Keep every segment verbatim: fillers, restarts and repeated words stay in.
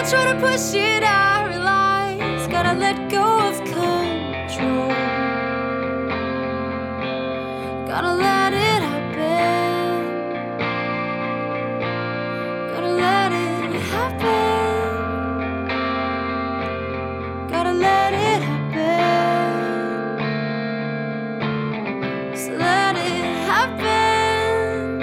try to push it, I realize gotta let go of control. Gotta let it happen. Gotta let it happen. Gotta let it happen. Just let it happen.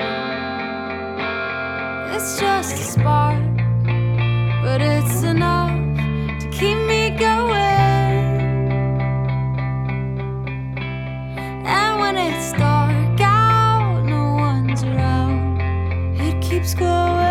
It's just a spark, but it's enough to keep me going. And when it's dark out, no one's around, it keeps glowing.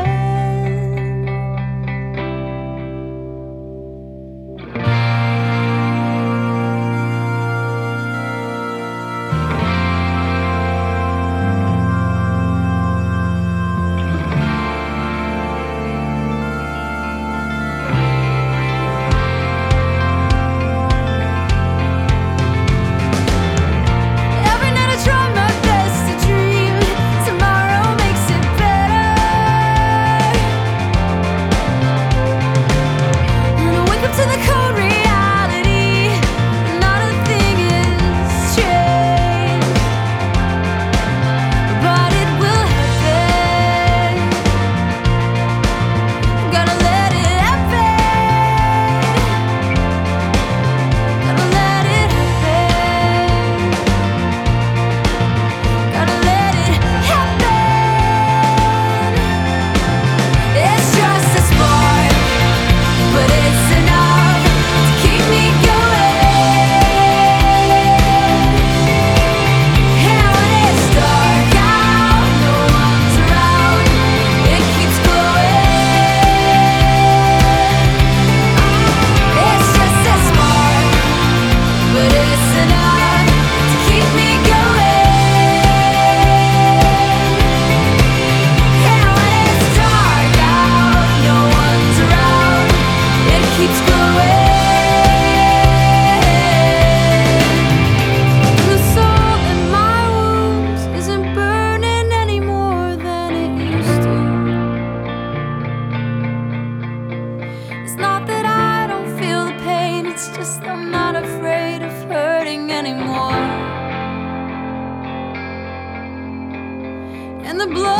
It's just I'm not afraid of hurting anymore. And the blood